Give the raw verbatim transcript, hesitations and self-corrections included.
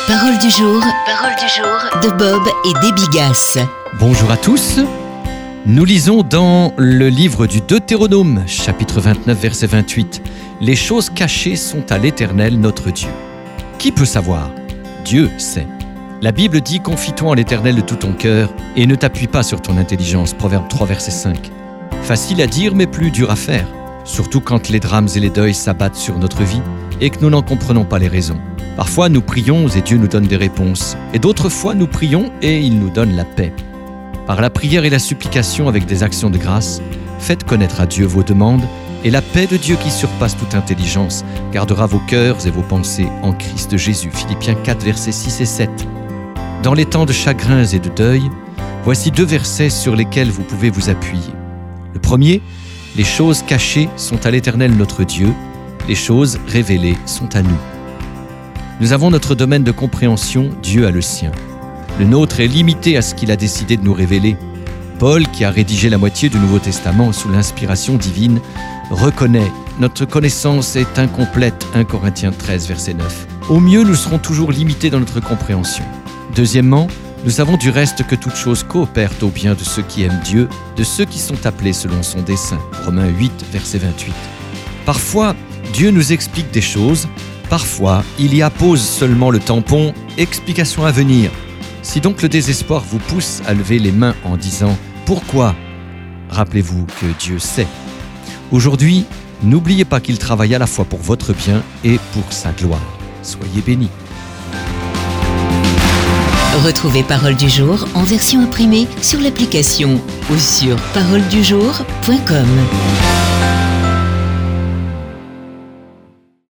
Parole du jour, parole du jour de Bob et Debbie Gass. Bonjour à tous. Nous lisons dans le livre du Deutéronome, chapitre vingt-neuf, verset vingt-huit. Les choses cachées sont à l'Éternel notre Dieu. Qui peut savoir ? Dieu sait. La Bible dit « Confie-toi en l'Éternel de tout ton cœur et ne t'appuie pas sur ton intelligence » Proverbe trois, verset cinq. Facile à dire mais plus dur à faire, surtout quand les drames et les deuils s'abattent sur notre vie et que nous n'en comprenons pas les raisons. Parfois nous prions et Dieu nous donne des réponses, et d'autres fois nous prions et il nous donne la paix. Par la prière et la supplication avec des actions de grâce, faites connaître à Dieu vos demandes, et la paix de Dieu qui surpasse toute intelligence gardera vos cœurs et vos pensées en Christ Jésus. Philippiens quatre, versets six et sept. Dans les temps de chagrins et de deuil, voici deux versets sur lesquels vous pouvez vous appuyer. Le premier, les choses cachées sont à l'Éternel notre Dieu, les choses révélées sont à nous. Nous avons notre domaine de compréhension, Dieu a le sien. Le nôtre est limité à ce qu'il a décidé de nous révéler. Paul, qui a rédigé la moitié du Nouveau Testament sous l'inspiration divine, reconnaît « Notre connaissance est incomplète » un Corinthiens treize, verset neuf. Au mieux, nous serons toujours limités dans notre compréhension. Deuxièmement, nous savons du reste que toute chose coopère au bien de ceux qui aiment Dieu, de ceux qui sont appelés selon son dessein. Romains huit, verset vingt-huit. Parfois, Dieu nous explique des choses, parfois, il y appose seulement le tampon « Explication à venir ». Si donc le désespoir vous pousse à lever les mains en disant « Pourquoi ?» Rappelez-vous que Dieu sait. Aujourd'hui, n'oubliez pas qu'il travaille à la fois pour votre bien et pour sa gloire. Soyez bénis. Retrouvez Parole du jour en version imprimée sur l'application ou sur parole du jour point com.